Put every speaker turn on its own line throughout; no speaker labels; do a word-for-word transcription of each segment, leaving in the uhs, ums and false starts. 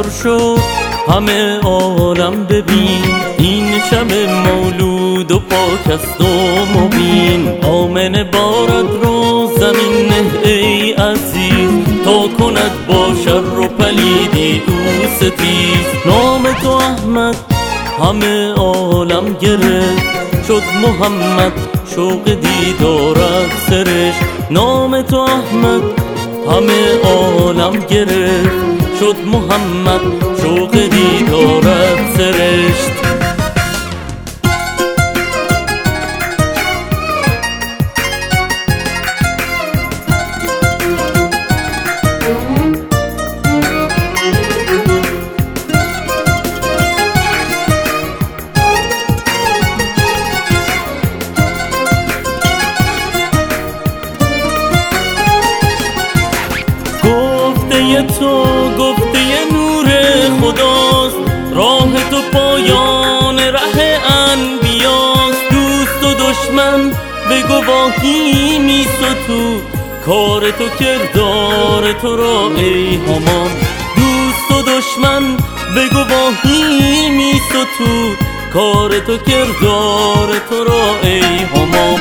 شد همه عالم ببین، این شب مولود و پاک است و مبین. آمن بارد رو زمین نه ای عزیز، تا کند با شر و پلیدی او ستیز. نام تو احمد همه عالم گرفت، شد محمد شوق دیدارت سرش. نام تو احمد همه عالم گرفت، شد محمد شوق دیدارت سرشت. تو گفته نور خداست، راه تو پایان ره انبیاست. دوست و دشمن به گواهی می ستود، کار تو کردار تو را ای همان. دوست و دشمن به گواهی می ستود، کار تو کردار تو را ای همان.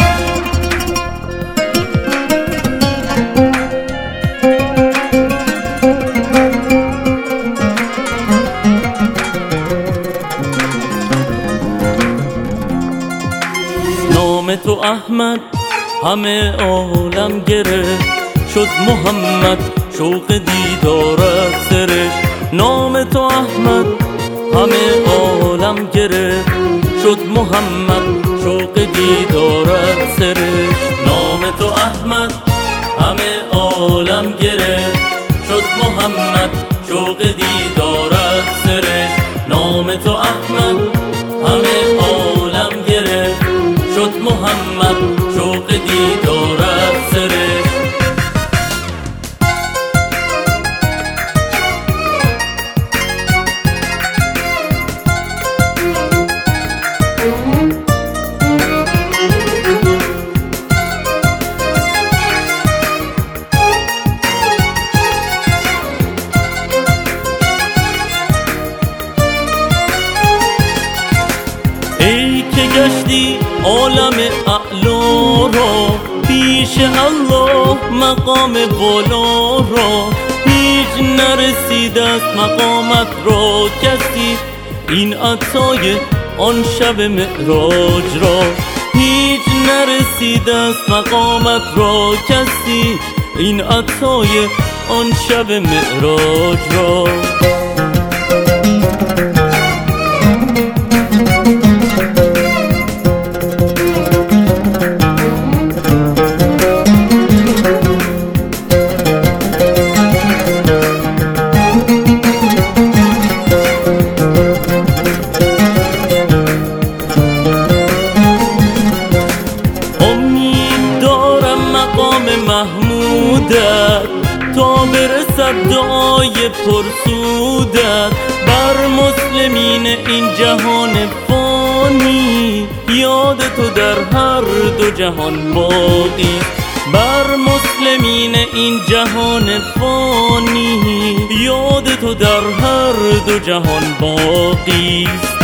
نام تو احمد همه عالم گرفت، شد محمد شوق دیدارت سرش. نام تو احمد همه عالم گرفت، شد محمد شوق دیدارت سرش. نام تو احمد همه عالم گرفت، شد محمد شوق دیدارت سرش. نام تو احمد همه عالم گرفت، شد محمد شوق دیدارت سرش. ای که گشتی عالم اعلا را، پیش الله مقام بالا را. هیچ نرسیده است مقامت را کسی، این عطای آن شب معراج را. هیچ نرسیده است مقامت را کسی، این عطای آن شب معراج را. محمودت تا برسد دعای پرسودت، بر مسلمین این جهان فانی. یاد تو در هر دو جهان باقی، بر مسلمین این جهان فانی. یاد تو در هر دو جهان باقی.